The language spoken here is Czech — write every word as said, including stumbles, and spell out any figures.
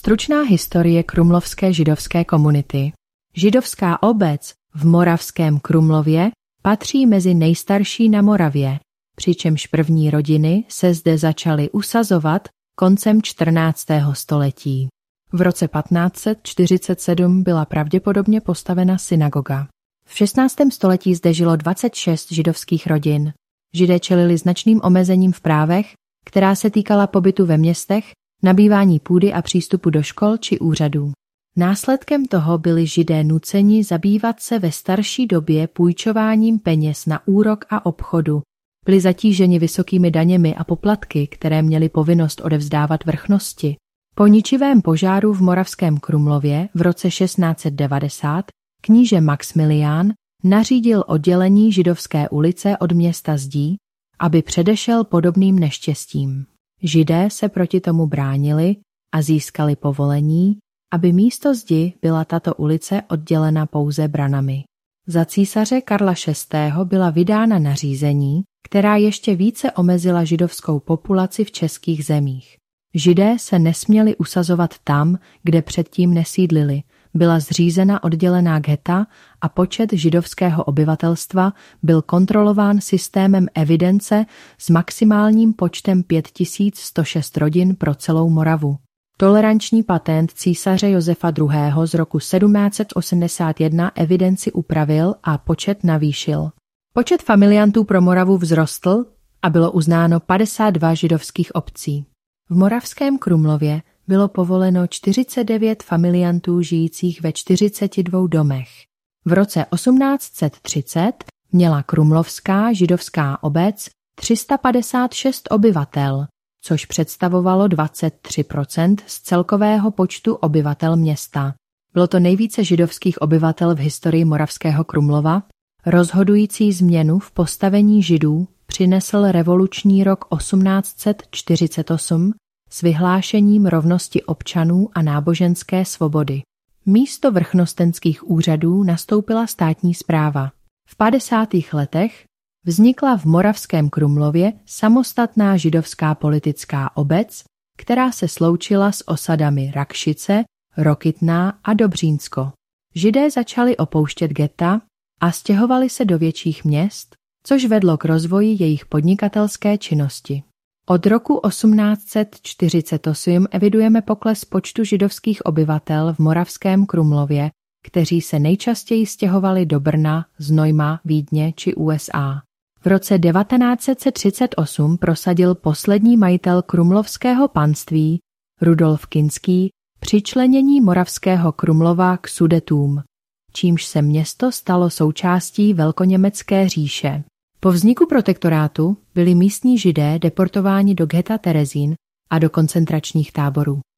Stručná historie krumlovské židovské komunity. Židovská obec v Moravském Krumlově patří mezi nejstarší na Moravě, přičemž první rodiny se zde začaly usazovat koncem čtrnáctého století. V roce patnáct set čtyřicet sedm byla pravděpodobně postavena synagoga. V šestnáctém století zde žilo dvacet šest židovských rodin. Židé čelili značným omezením v právech, která se týkala pobytu ve městech, nabývání půdy a přístupu do škol či úřadů. Následkem toho byli Židé nuceni zabývat se ve starší době půjčováním peněz na úrok a obchodu. Byli zatíženi vysokými daněmi a poplatky, které měli povinnost odevzdávat vrchnosti. Po ničivém požáru v Moravském Krumlově v roce šestnáct set devadesát kníže Maxmilián nařídil oddělení Židovské ulice od města zdí, aby předešel podobným neštěstím. Židé se proti tomu bránili a získali povolení, aby místo zdi byla tato ulice oddělena pouze branami. Za císaře Karla šestého byla vydána nařízení, která ještě více omezila židovskou populaci v českých zemích. Židé se nesměli usazovat tam, kde předtím nesídlili. Byla zřízena oddělená ghetta a počet židovského obyvatelstva byl kontrolován systémem evidence s maximálním počtem pět tisíc sto šest rodin pro celou Moravu. Toleranční patent císaře Josefa druhého. z roku sedmnáct set osmdesát jedna evidenci upravil a počet navýšil. Počet familiantů pro Moravu vzrostl a bylo uznáno padesát dva židovských obcí. V Moravském Krumlově bylo povoleno čtyřicet devět familiantů žijících ve čtyřiceti dvou domech. V roce osmnáct set třicet měla krumlovská židovská obec tři sta padesát šest obyvatel, což představovalo dvacet tři procent z celkového počtu obyvatel města. Bylo to nejvíce židovských obyvatel v historii Moravského Krumlova. Rozhodující změnu v postavení Židů přinesl revoluční rok osmnáct set čtyřicet osm s vyhlášením rovnosti občanů a náboženské svobody. Místo vrchnostenských úřadů nastoupila státní správa. V padesátých letech vznikla v Moravském Krumlově samostatná židovská politická obec, která se sloučila s osadami Rakšice, Rokytná a Dobřínsko. Židé začali opouštět getta a stěhovali se do větších měst, což vedlo k rozvoji jejich podnikatelské činnosti. Od roku osmnáct set čtyřicet osm evidujeme pokles počtu židovských obyvatel v Moravském Krumlově, kteří se nejčastěji stěhovali do Brna, Znojma, Vídně či U S A. V roce devatenáct set třicet osm prosadil poslední majitel krumlovského panství, Rudolf Kinský, přičlenění Moravského Krumlova k Sudetům, čímž se město stalo součástí Velkoněmecké říše. Po vzniku protektorátu byli místní Židé deportováni do ghetta Terezín a do koncentračních táborů.